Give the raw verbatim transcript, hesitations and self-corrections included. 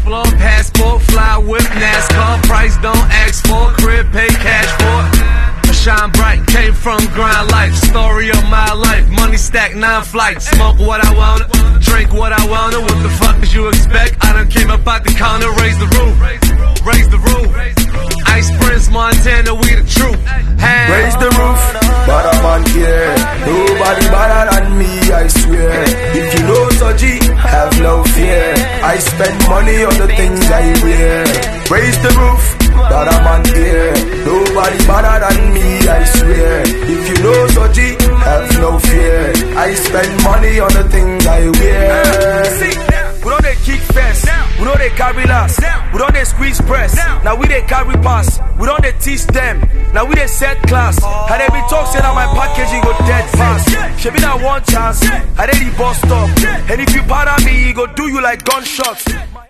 explore, passport, fly whip, NASCAR, price don't ask for, crib, pay cash for. Shine bright, came from grind life, story of my life, money stack, nine flights, smoke what I wanna, drink what I wanna, what the fuck did you expect? I done came up out the corner, raise the roof, raise the roof, Ice Prince, Montana, we the truth. Hey. Raise the roof, but I'm on here, nobody better than me, I swear. If you know Soji, have no fear, I spend money on the things I wear. Raise the roof, but I'm on here, nobody better than me, I swear. If you know Soji, have no fear, I spend money on the things I wear. See, we don't they kick fast, we don't they carry last, we don't they squeeze press, now we they carry pass, we don't they teach them, now we they set class. How they be talk say that my packaging go dead fast. She be that one chance, I they the bus stop, and if you bother me, he go do you like gunshots.